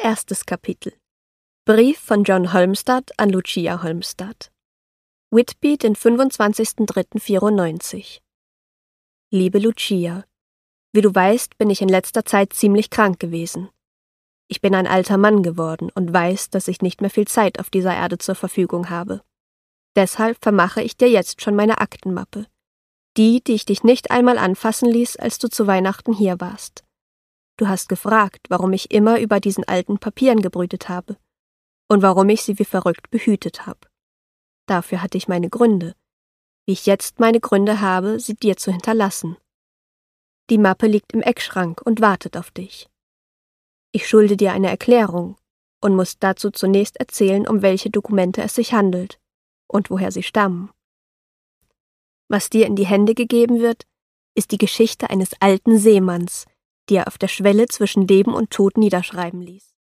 Erstes Kapitel. Brief von John Holmstad an Lucia Holmstad. Whitby, den 25.03.94. Liebe Lucia, wie du weißt, bin ich in letzter Zeit ziemlich krank gewesen. Ich bin ein alter Mann geworden und weiß, dass ich nicht mehr viel Zeit auf dieser Erde zur Verfügung habe. Deshalb vermache ich dir jetzt schon meine Aktenmappe. Die ich dich nicht einmal anfassen ließ, als du zu Weihnachten hier warst. Du hast gefragt, warum ich immer über diesen alten Papieren gebrütet habe und warum ich sie wie verrückt behütet habe. Dafür hatte ich meine Gründe, wie ich jetzt meine Gründe habe, sie dir zu hinterlassen. Die Mappe liegt im Eckschrank und wartet auf dich. Ich schulde dir eine Erklärung und muss dazu zunächst erzählen, um welche Dokumente es sich handelt und woher sie stammen. Was dir in die Hände gegeben wird, ist die Geschichte eines alten Seemanns, die er auf der Schwelle zwischen Leben und Tod niederschreiben ließ.